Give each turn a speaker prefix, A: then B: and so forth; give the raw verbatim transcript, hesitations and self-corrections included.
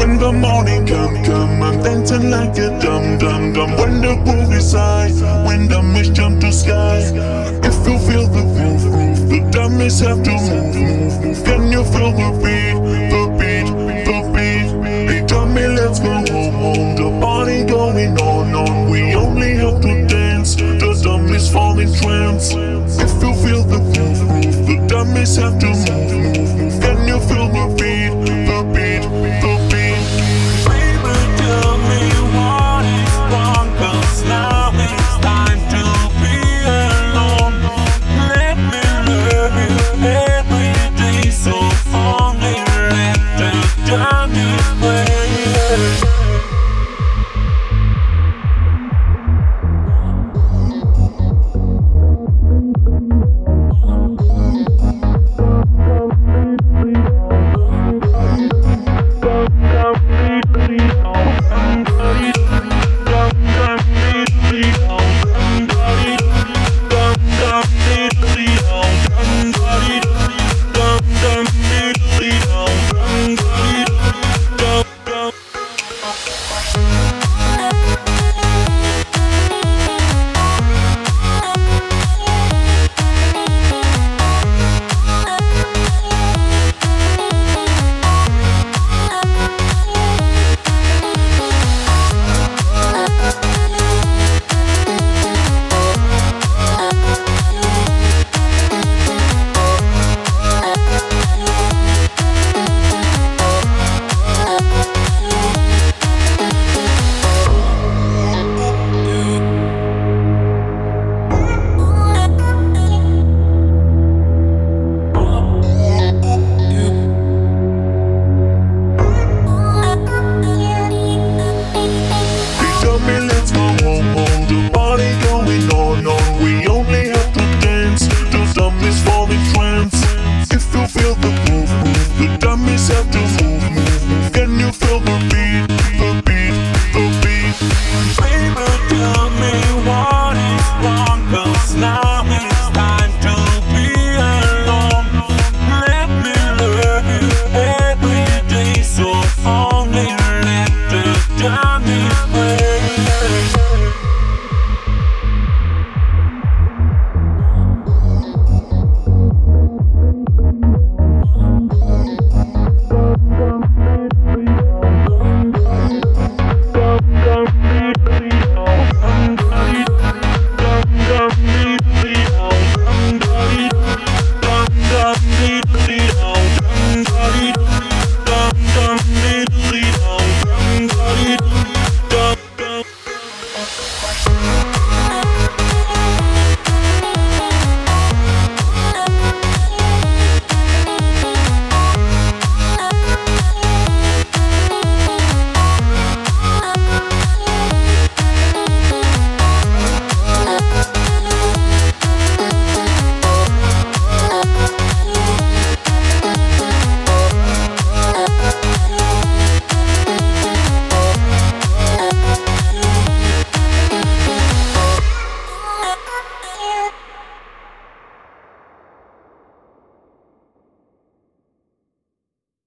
A: When the morning come, come, I'm dancing like a dum dum dum. When the groove is high, when the mist jump to sky. If you feel the groove, groove, the dummies have to move, move, move. Can you feel the beat, the beat, the beat? Hey dummy, let's go home, home. The party going on, on. We only have to dance. The dummies fall in trance. If you feel the groove, groove, the dummies have to move.